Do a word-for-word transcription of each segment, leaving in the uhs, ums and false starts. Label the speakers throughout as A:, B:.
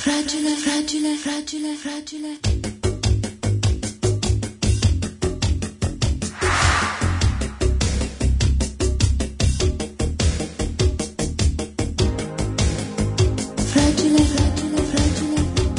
A: fragile, fragile, fragile, fragile. Fragile, fragile, fragile.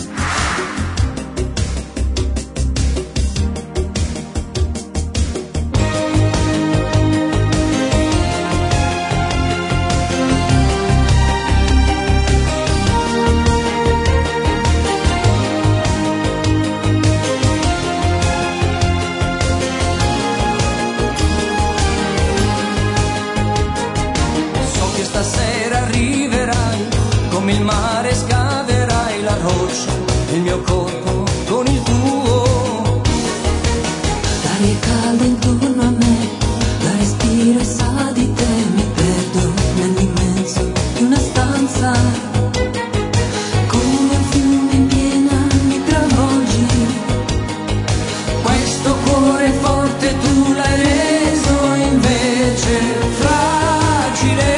B: Stasera arriverai, come il mare scaverai la roccia del mio corpo con il tuo.
A: L'aria calda intorno a me, la respiro e sa di te, mi perdo nell'immenso di una stanza. Come un fiume in piena mi travolgi,
B: Questo cuore forte tu l'hai reso invece fragile.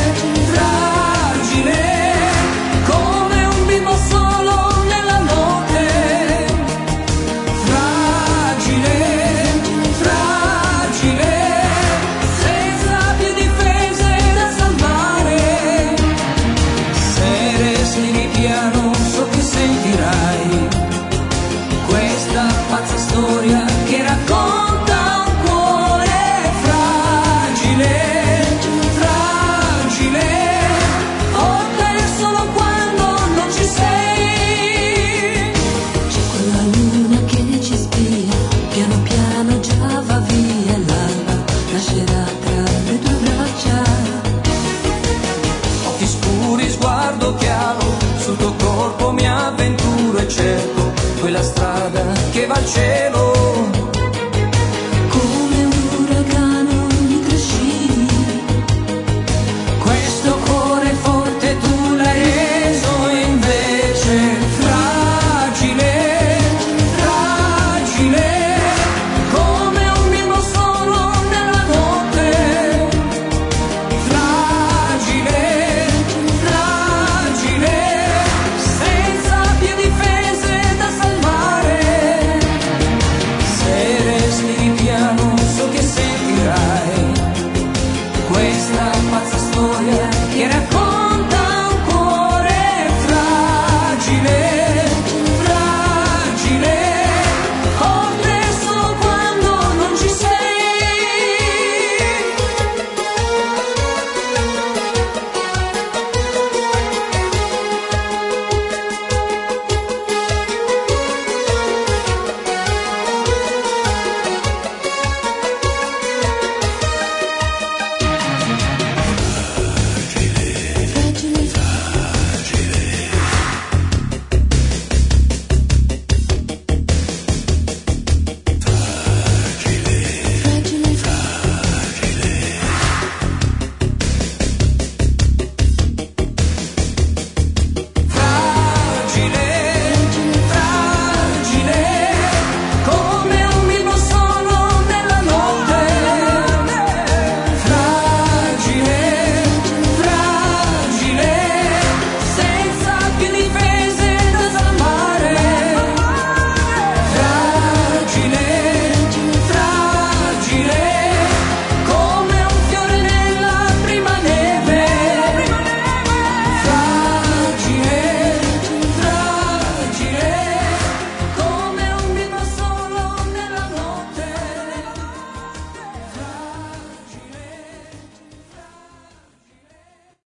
B: Storia che racconta un cuore fragile, fragile, forte solo quando non ci sei.
A: C'è quella luna che ci spia, piano piano già va via, l'alba nascerà tra le tue braccia.
B: Occhi scuri, sguardo chiaro, sul tuo corpo mi avventuro e cerco quella strada che va al cielo.